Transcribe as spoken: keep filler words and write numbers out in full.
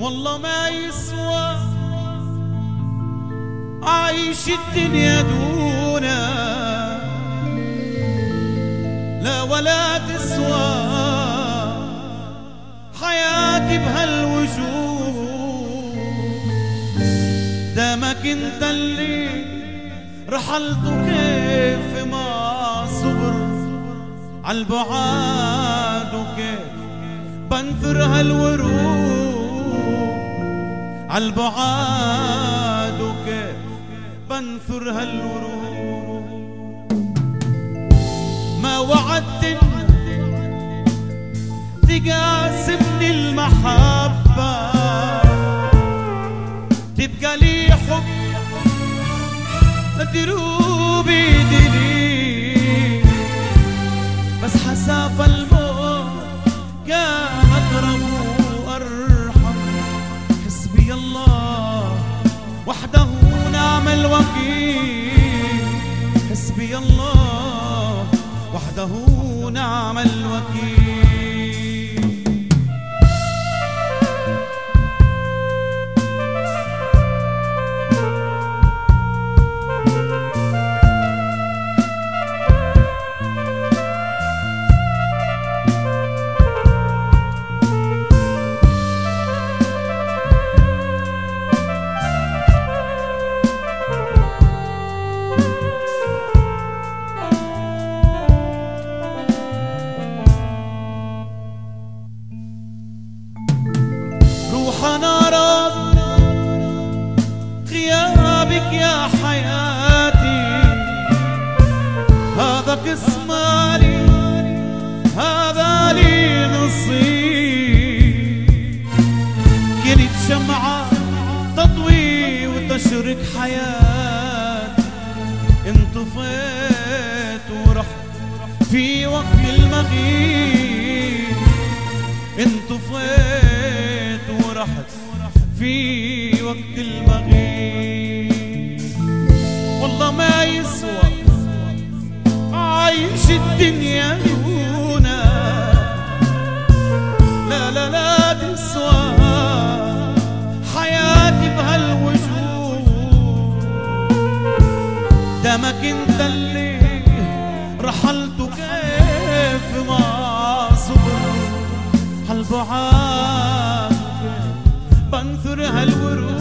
والله ما يسوى عايش الدنيا دونا، لا ولا تسوى حياتي بهالوجود. دامك انت اللي رحلت وكيف ما صبر عالبعاد، وكيف بنثر هالورود عالبعاد، وكيف بنثر هالورود. ما وعدتني تقاسمني المحبة، تبقى لي حب دروبي دلي، بس حساب الموت كان أقرب وأرحم. حسبي الله وحده نعم الوكيل، حسبي الله وحده نعم الوكيل. أنا رب غيابك يا حياتي، هذا قسماني هذا لي نصيب. كنت شمعة تضوي وتشرق حياتي، انطفيت ورحت في وقت المغيب، انطفيت ورحت في وقت المغيب. والله ما يسوى عايش الدنيا دونا، لا لا لا تسوى حياتي بهالوجود. دامك انت اللي رحلت كيف ما صبر هالبعاد، بنثر هالورود